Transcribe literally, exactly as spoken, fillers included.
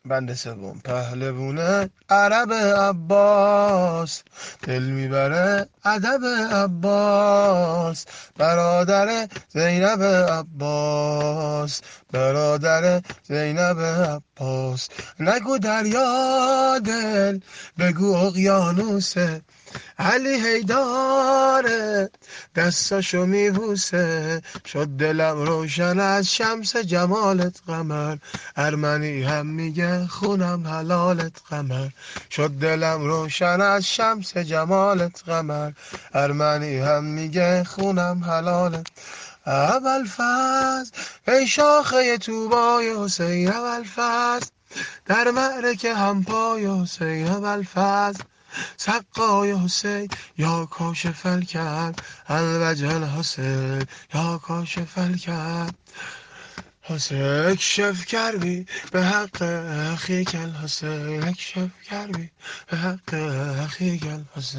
بند سوم پهلوونه عرب عباس، دل میبره ادب عباس، برادر زینب عباس، برادر زینب عباس. نگو دریا دل، بگو اقیانوسه، علی هیداره دستاشو میبوسه. شد دلم روشن از شمس جمالت قمر، ارمنی هم میگه خونم حلالت قمر. شد دلم روشن از شمس جمالت قمر، ارمنی هم میگه خونم حلالت. اول فصل ای شاخه توبای حسین، اول فصل در معرکه همپای حسین، اول فصل سقای حسین یا کاشف الکرب، الوجه الحسین یا کاشف الکرب. حسین اکشف کردی به حق اخیک الحسین، اکشف کردی به حق اخیک الحسین.